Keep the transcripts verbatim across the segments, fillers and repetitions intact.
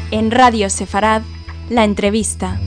En Radio Sefarad, la entrevista.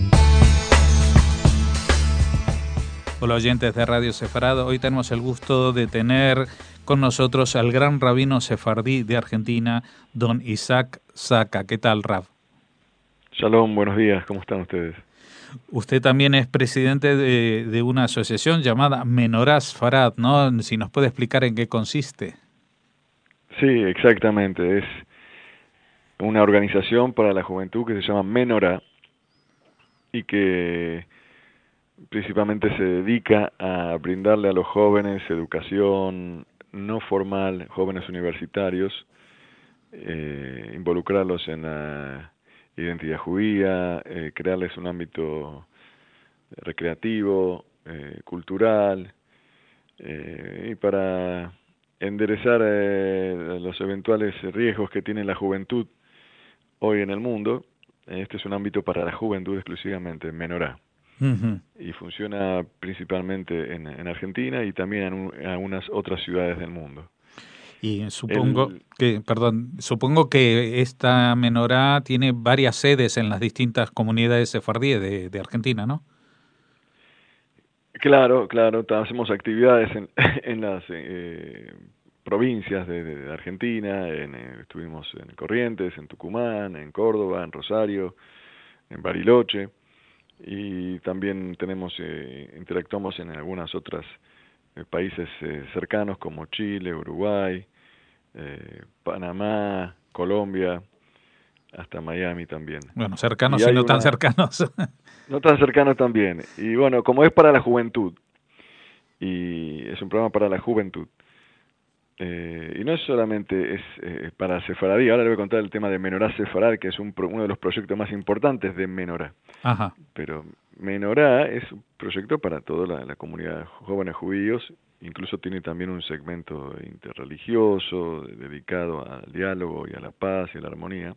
Hola oyentes de Radio Sefarad, hoy tenemos el gusto de tener con nosotros al gran rabino sefardí de Argentina, don Isaac Saka. ¿Qué tal, Rab? Shalom, buenos días, ¿cómo están ustedes? Usted también es presidente de, de una asociación llamada Menorá Sefarad, ¿no? Si nos puede explicar en qué consiste. Sí, exactamente, es una organización para la juventud que se llama Menorá y que principalmente se dedica a brindarle a los jóvenes educación no formal, jóvenes universitarios, eh, involucrarlos en la identidad judía, eh, crearles un ámbito recreativo, eh, cultural, eh, y para enderezar eh, los eventuales riesgos que tiene la juventud hoy en el mundo. Este es un ámbito para la juventud exclusivamente, Menorá. Uh-huh. Y funciona principalmente en, en Argentina y también en, un, en algunas otras ciudades del mundo. Y supongo El, que, perdón, supongo que esta Menorá tiene varias sedes en las distintas comunidades sefardíes de, de Argentina, ¿no? Claro, claro, hacemos actividades en, en las eh, provincias de, de Argentina, en, eh, estuvimos en Corrientes, en Tucumán, en Córdoba, en Rosario, en Bariloche, y también tenemos eh, interactuamos en algunas otras eh, países eh, cercanos como Chile, Uruguay, eh, Panamá, Colombia, hasta Miami también. Bueno, cercanos y, y hay no tan una, cercanos. no tan cercanos también. Y bueno, como es para la juventud, y es un programa para la juventud, Eh, y no es solamente es eh, para Sefaradí. Ahora le voy a contar el tema de Menorá Sefarad, que es un pro, uno de los proyectos más importantes de Menorá. Ajá. Pero Menorá es un proyecto para toda la, la comunidad de jóvenes judíos, incluso tiene también un segmento interreligioso dedicado al diálogo y a la paz y a la armonía.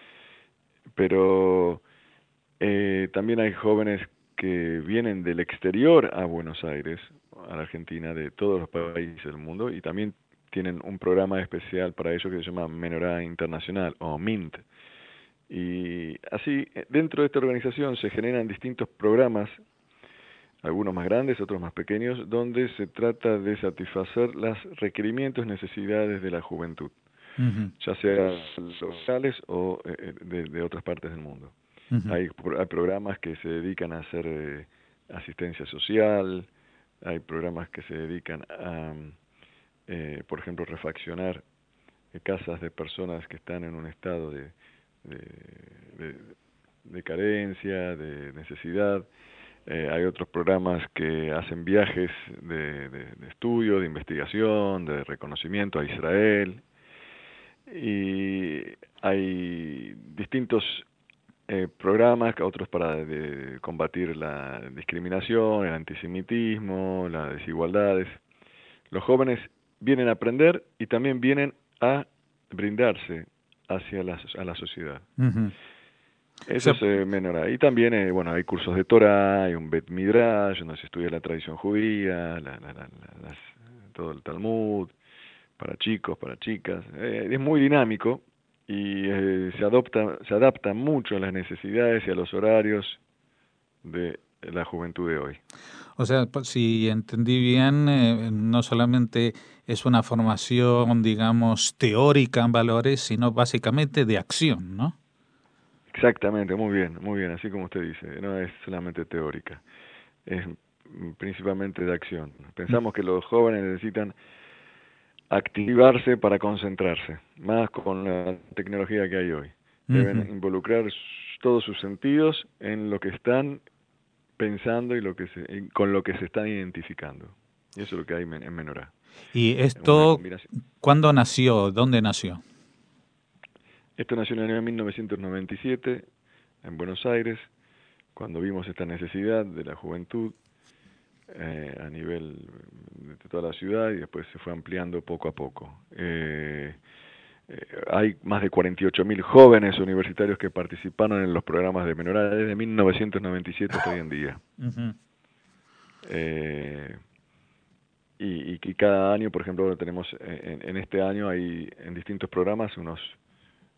Pero eh, también hay jóvenes que vienen del exterior a Buenos Aires, a la Argentina, de todos los países del mundo, y también tienen un programa especial para ellos que se llama Menorá Internacional, o MINT. Y así, dentro de esta organización se generan distintos programas, algunos más grandes, otros más pequeños, donde se trata de satisfacer los requerimientos y necesidades de la juventud, Uh-huh. ya sea locales o eh, de, de otras partes del mundo. Uh-huh. Hay, hay programas que se dedican a hacer eh, asistencia social, hay programas que se dedican a, eh, por ejemplo, refaccionar eh, casas de personas que están en un estado de, de, de, de carencia, de necesidad. Eh, hay otros programas que hacen viajes de, de, de estudio, de investigación, de reconocimiento a Israel. Y hay distintos eh, programas, otros para de combatir la discriminación, el antisemitismo, las desigualdades. Los jóvenes vienen a aprender y también vienen a brindarse hacia la, a la sociedad. Uh-huh. Eso O sea, es eh, Menorá. Y también, eh, bueno, hay cursos de Torah, hay un Bet Midrash, donde se estudia la tradición judía, la, la, la, las, todo el Talmud, para chicos, para chicas. Eh, es muy dinámico y eh, se adopta, se adapta mucho a las necesidades y a los horarios de la juventud de hoy. O sea, si entendí bien, eh, no solamente es una formación, digamos, teórica en valores, sino básicamente de acción, ¿no? Exactamente, muy bien, muy bien, así como usted dice, no es solamente teórica, es principalmente de acción. Pensamos que los jóvenes necesitan activarse para concentrarse, más con la tecnología que hay hoy. Deben Uh-huh. involucrar todos sus sentidos en lo que están pensando y lo que se, con lo que se están identificando. Y eso es lo que hay en Menorá. ¿Y esto cuándo nació? ¿Dónde nació? Esto nació en el año mil novecientos noventa y siete, en Buenos Aires, cuando vimos esta necesidad de la juventud eh, a nivel de toda la ciudad, y después se fue ampliando poco a poco. Eh, eh, hay más de cuarenta y ocho mil jóvenes universitarios que participaron en los programas de Menorá desde mil novecientos noventa y siete hasta hoy en día. Uh-huh. Eh, y, y, y cada año, por ejemplo, tenemos en, en este año hay en distintos programas unos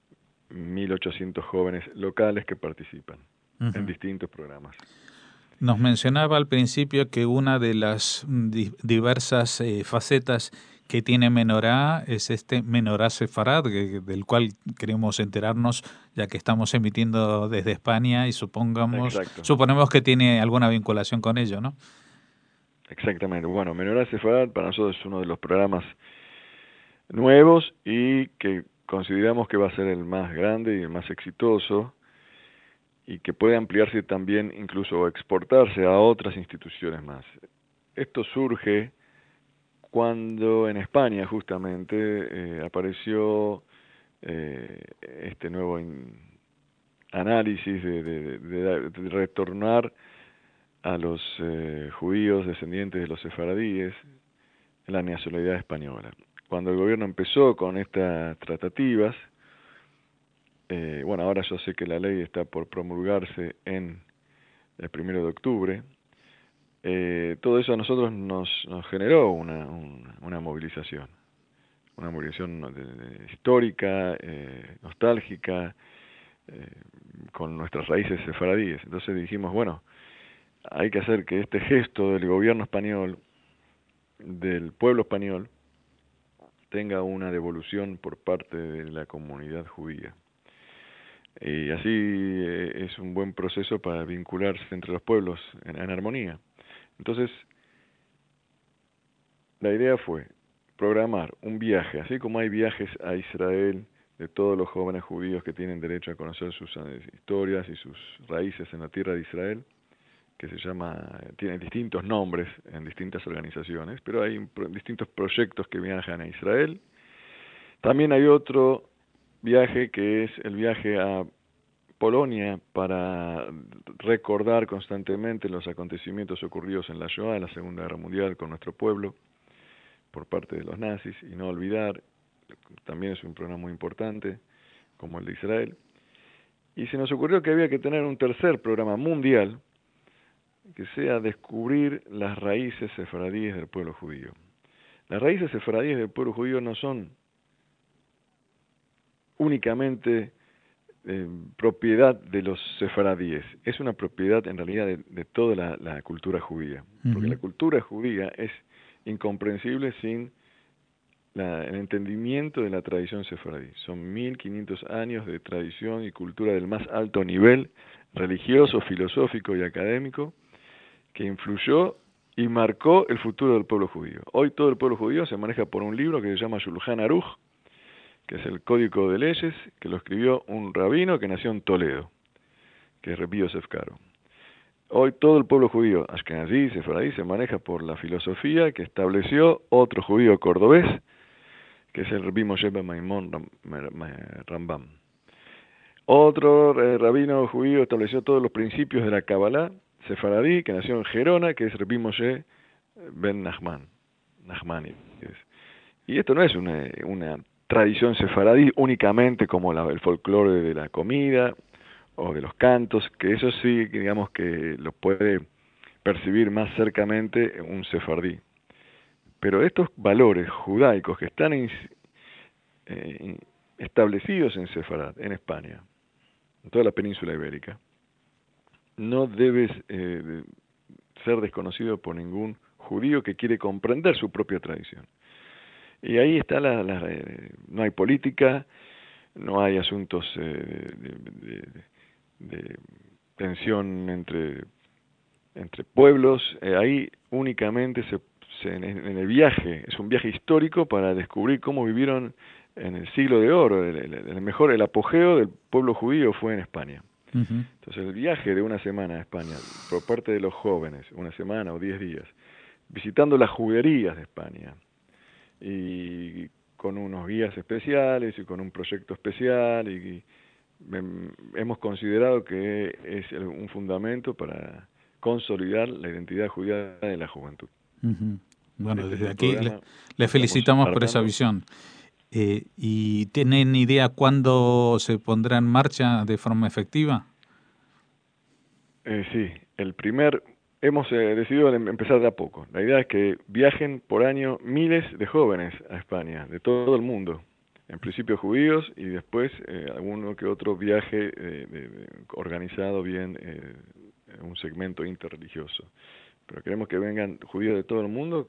mil ochocientos jóvenes locales que participan Uh-huh. en distintos programas. Nos mencionaba al principio que una de las di- diversas eh, facetas que tiene Menorá es este Menorá Sefarad, que, del cual queremos enterarnos, ya que estamos emitiendo desde España y supongamos, Exacto. suponemos que tiene alguna vinculación con ello, ¿no? Exactamente. Bueno, Menorá Sefarad para nosotros es uno de los programas nuevos y que consideramos que va a ser el más grande y el más exitoso, y que puede ampliarse también, incluso exportarse a otras instituciones más. Esto surge cuando en España justamente eh, apareció eh, este nuevo in- análisis de, de- de- de retornar a los eh, judíos descendientes de los sefaradíes la nacionalidad española. Cuando el gobierno empezó con estas tratativas, Eh, bueno, ahora yo sé que la ley está por promulgarse en el primero de octubre. Eh, todo eso a nosotros nos, nos generó una, una, una movilización, una movilización de, de, histórica, eh, nostálgica, eh, con nuestras raíces sefaradíes. Entonces dijimos, bueno, hay que hacer que este gesto del gobierno español, del pueblo español, tenga una devolución por parte de la comunidad judía. Y así eh, es un buen proceso para vincularse entre los pueblos en, en armonía. Entonces, la idea fue programar un viaje, así como hay viajes a Israel de todos los jóvenes judíos que tienen derecho a conocer sus eh, historias y sus raíces en la tierra de Israel, que se llama, tiene distintos nombres en distintas organizaciones, pero hay pro, distintos proyectos que viajan a Israel. También hay otro viaje que es el viaje a Polonia para recordar constantemente los acontecimientos ocurridos en la Shoah, en la Segunda Guerra Mundial, con nuestro pueblo, por parte de los nazis, y no olvidar, también es un programa muy importante, como el de Israel. Y se nos ocurrió que había que tener un tercer programa mundial, que sea descubrir las raíces sefaradíes del pueblo judío. Las raíces sefaradíes del pueblo judío no son únicamente Eh, propiedad de los sefaradíes, es una propiedad en realidad de, de toda la, la cultura judía, uh-huh. Porque la cultura judía es incomprensible sin la, el entendimiento de la tradición sefaradí. Son mil quinientos años de tradición y cultura del más alto nivel religioso, filosófico y académico que influyó y marcó el futuro del pueblo judío. Hoy todo el pueblo judío se maneja por un libro que se llama Shulchan Aruch, que es el Código de Leyes, que lo escribió un rabino que nació en Toledo, que es Rabbi Yosef Karo. Hoy todo el pueblo judío, ashkenazí, sefaradí, se maneja por la filosofía que estableció otro judío cordobés, que es el Rabbi Moshe ben Maimón Rambam. Otro eh, rabino judío estableció todos los principios de la Kabbalah sefaradí, que nació en Gerona, que es Rabbi Moshe ben Nachman, Nachmani. Y esto no es una, una tradición sefaradí únicamente como la, el folclore de la comida o de los cantos, que eso sí, digamos que lo puede percibir más cercamente un sefardí. Pero estos valores judaicos que están in, eh, establecidos en Sefarad, en España, en toda la península ibérica, no debe eh, ser desconocido por ningún judío que quiere comprender su propia tradición. Y ahí está la, la eh, no hay política, no hay asuntos eh, de, de, de, de tensión entre entre pueblos, eh, ahí únicamente se, se en, en el viaje, es un viaje histórico para descubrir cómo vivieron en el siglo de oro, el, el, el mejor, el apogeo del pueblo judío fue en España. Uh-huh. Entonces el viaje de una semana a España, por parte de los jóvenes, una semana o diez días, visitando las juderías de España, y con unos guías especiales y con un proyecto especial, y, y hemos considerado que es un fundamento para consolidar la identidad judía de la juventud. Uh-huh. Bueno, este desde aquí le, le felicitamos por esa visión. Eh, ¿Y tienen idea cuándo se pondrá en marcha de forma efectiva? Eh, sí, el primer... Hemos eh, decidido empezar de a poco. La idea es que viajen por año miles de jóvenes a España, de todo el mundo, en principio judíos y después eh, alguno que otro viaje eh, de, de, organizado bien, eh, un segmento interreligioso. Pero queremos que vengan judíos de todo el mundo,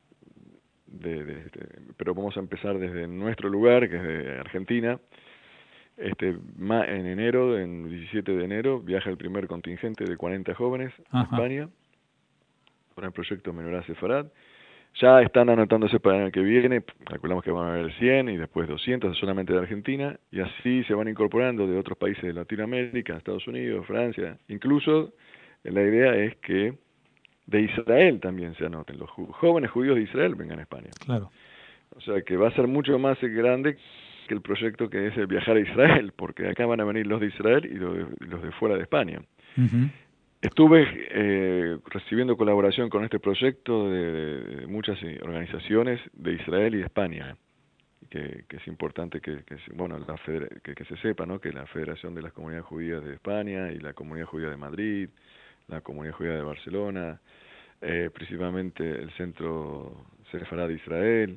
de, de, de, pero vamos a empezar desde nuestro lugar, que es de Argentina. Este, en enero, en diecisiete de enero, viaja el primer contingente de cuarenta jóvenes a España por el proyecto Menorá Sefarad. Ya están anotándose para el año que viene, calculamos que van a haber cien y después doscientos solamente de Argentina, y así se van incorporando de otros países de Latinoamérica, Estados Unidos, Francia. Incluso la idea es que de Israel también se anoten, los jóvenes judíos de Israel vengan a España. Claro. O sea que va a ser mucho más grande que el proyecto que es el viajar a Israel, porque acá van a venir los de Israel y los de, los de fuera de España. Uh-huh. Estuve eh, recibiendo colaboración con este proyecto de, de, de muchas organizaciones de Israel y de España, que, que es importante que, que bueno la feder- que, que se sepa, ¿no? Que la Federación de las Comunidades Judías de España y la Comunidad Judía de Madrid, la Comunidad Judía de Barcelona, eh, principalmente el Centro Sefarad de Israel,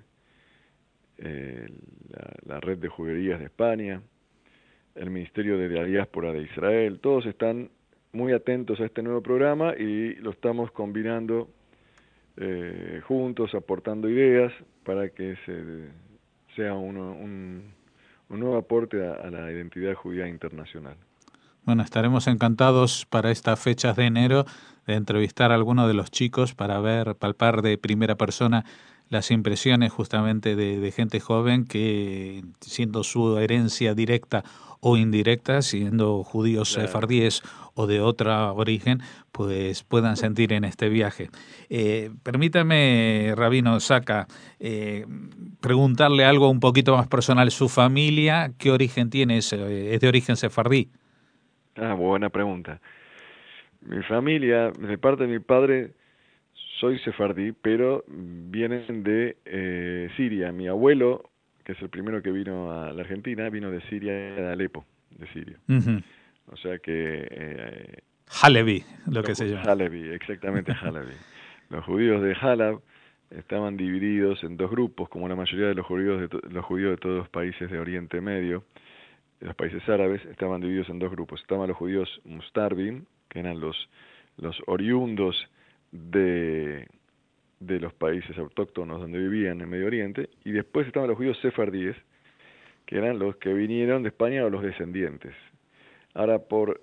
eh, la, la Red de Juderías de España, el Ministerio de la Diáspora de Israel, todos están muy atentos a este nuevo programa y lo estamos combinando eh, juntos, aportando ideas para que se, sea uno, un, un nuevo aporte a, a la identidad judía internacional. Bueno, estaremos encantados para estas fechas de enero de entrevistar a algunos de los chicos para ver, palpar de primera persona las impresiones justamente de, de gente joven que, siendo su herencia directa o indirecta, siendo judíos Claro. sefardíes o de otro origen, pues puedan sentir en este viaje. Eh, permítame, Rabino Zaka, eh, preguntarle algo un poquito más personal. ¿Su familia qué origen tiene? ¿Es, es de origen sefardí? Ah, buena pregunta. Mi familia, de parte de mi padre, soy sefardí, pero vienen de eh, Siria. Mi abuelo, que es el primero que vino a la Argentina, vino de Siria, de Alepo, de Siria. Uh-huh. O sea que... Eh, Halevi, lo que se llama. Halevi, exactamente Halevi. Los judíos de Halab estaban divididos en dos grupos, como la mayoría de los judíos de, to- los judíos de todos los países de Oriente Medio, de los países árabes, estaban divididos en dos grupos. Estaban los judíos Mustarbim, que eran los, los oriundos de, de los países autóctonos donde vivían en Medio Oriente, y después estaban los judíos sefardíes, que eran los que vinieron de España o los descendientes. Ahora, por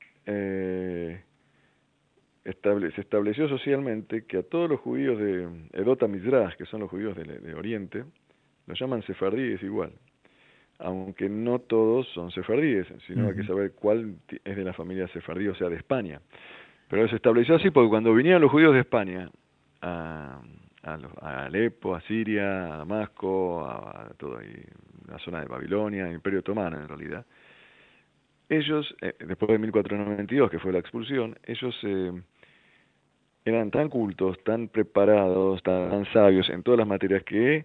eh, estable, se estableció socialmente que a todos los judíos de Edota Mizrach, que son los judíos de, de Oriente, los llaman sefardíes igual, aunque no todos son sefardíes, sino uh-huh. hay que saber cuál es de la familia sefardí, o sea, de España. Pero se estableció así porque cuando vinieron los judíos de España a, a, los, a Alepo, a Siria, a Damasco, a, a toda la zona de Babilonia, el Imperio Otomano en realidad, ellos, eh, después de mil cuatrocientos noventa y dos, que fue la expulsión, ellos eh, eran tan cultos, tan preparados, tan sabios en todas las materias que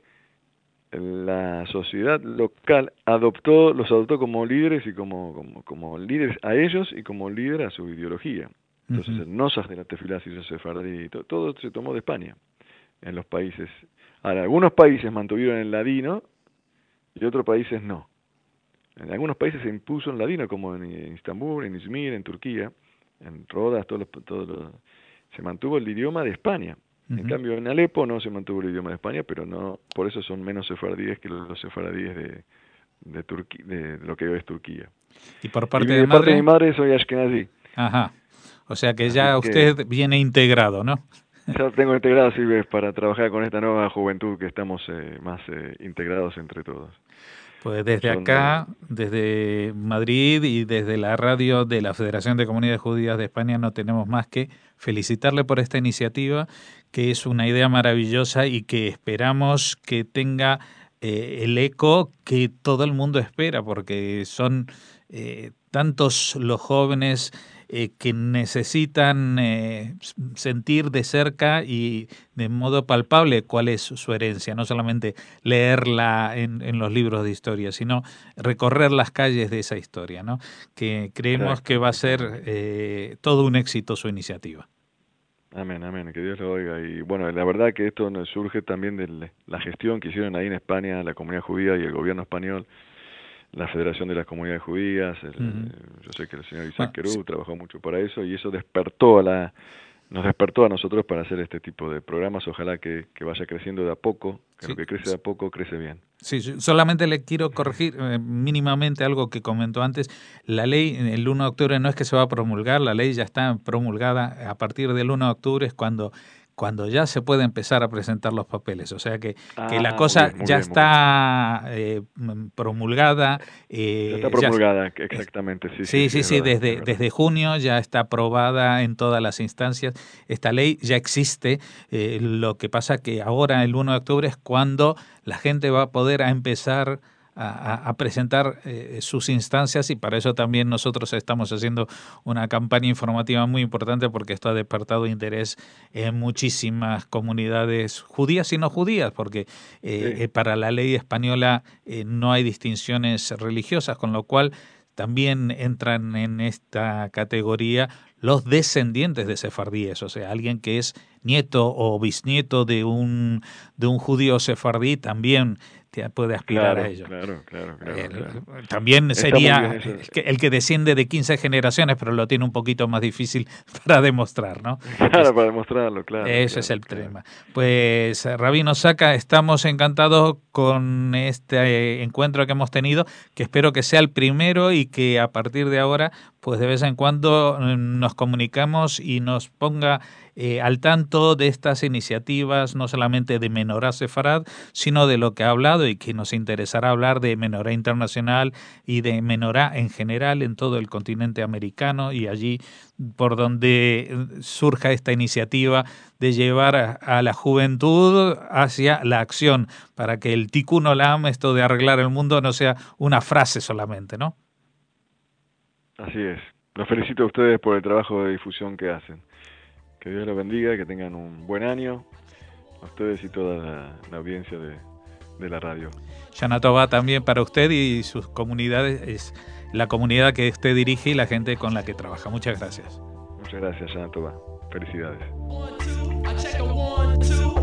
la sociedad local adoptó, los adoptó como líderes y como, como, como líderes a ellos y como líder a su ideología. Entonces, uh-huh. el Nosaj de la Tefilá, si se sefardí, todo, todo se tomó de España, en los países. Ahora, algunos países mantuvieron el ladino y otros países no. En algunos países se impuso el ladino, como en Istambul, en Izmir, en Turquía, en Rodas, todo lo, todo lo, se mantuvo el idioma de España. Uh-huh. En cambio, en Alepo no se mantuvo el idioma de España, pero no, por eso son menos sefardíes que los sefardíes de, de, Turquía, de lo que hoy es Turquía. ¿Y por parte, y de, de, madre? parte de mi madre soy ashkenazí. Ajá. O sea que ya Así usted que, viene integrado, ¿no? Ya tengo integrado, sirve para trabajar con esta nueva juventud que estamos eh, más eh, integrados entre todos. Pues desde Son acá, de... desde Madrid y desde la radio de la Federación de Comunidades Judías de España, no tenemos más que felicitarle por esta iniciativa, que es una idea maravillosa y que esperamos que tenga eh, el eco que todo el mundo espera, porque son eh, tantos los jóvenes eh, que necesitan eh, sentir de cerca y de modo palpable cuál es su herencia, no solamente leerla en, en los libros de historia, sino recorrer las calles de esa historia, ¿no? Que creemos Exacto. que va a ser eh, todo un éxito su iniciativa. Amén, amén, que Dios lo oiga. Y bueno, la verdad que esto nos surge también de la gestión que hicieron ahí en España, la comunidad judía y el gobierno español, la Federación de las Comunidades Judías. El, uh-huh. Yo sé que el señor Isaac Querú sí. trabajó mucho para eso, y eso despertó a la... nos despertó a nosotros para hacer este tipo de programas. Ojalá que, que vaya creciendo de a poco, que sí. lo que crece de a poco crece bien. Sí, solamente le quiero corregir eh, mínimamente algo que comentó antes. La ley el uno de octubre no es que se va a promulgar, la ley ya está promulgada. A partir del uno de octubre es cuando cuando ya se puede empezar a presentar los papeles, o sea que, ah, que la cosa bien, ya bien, está eh, promulgada. Eh, ya está promulgada, ya, exactamente. Sí, sí, sí, sí, sí verdad, desde, desde junio ya está aprobada en todas las instancias. Esta ley ya existe, eh, lo que pasa que ahora el uno de octubre es cuando la gente va a poder a empezar A, a presentar eh, sus instancias, y para eso también nosotros estamos haciendo una campaña informativa muy importante, porque esto ha despertado interés en muchísimas comunidades judías y no judías, porque eh, sí. eh, para la ley española eh, no hay distinciones religiosas, con lo cual también entran en esta categoría los descendientes de sefardíes, o sea, alguien que es nieto o bisnieto de un, de un judío sefardí también puede aspirar claro, a ello. Claro, claro, claro, eh, claro. También sería el que desciende de quince generaciones, pero lo tiene un poquito más difícil para demostrar, ¿no? Claro, es, para demostrarlo, claro. Ese claro, es el claro. tema. Pues, Rabino Zaka, estamos encantados con este encuentro que hemos tenido, que espero que sea el primero y que a partir de ahora, pues de vez en cuando nos comunicamos y nos ponga eh, al tanto de estas iniciativas, no solamente de Menorá Sefarad, sino de lo que ha hablado, y que nos interesará hablar de Menorá Internacional y de Menorá en general en todo el continente americano, y allí por donde surja esta iniciativa de llevar a, a la juventud hacia la acción, para que el Tikkun Olam, esto de arreglar el mundo, no sea una frase solamente, ¿no? Así es. Los felicito a ustedes por el trabajo de difusión que hacen. Que Dios los bendiga, que tengan un buen año, a ustedes y toda la, la audiencia de, de la radio. Shana Tova también para usted y sus comunidades, es la comunidad que usted dirige y la gente con la que trabaja. Muchas gracias. Muchas gracias, Shana Tova. Felicidades. One, two, I check a one, two.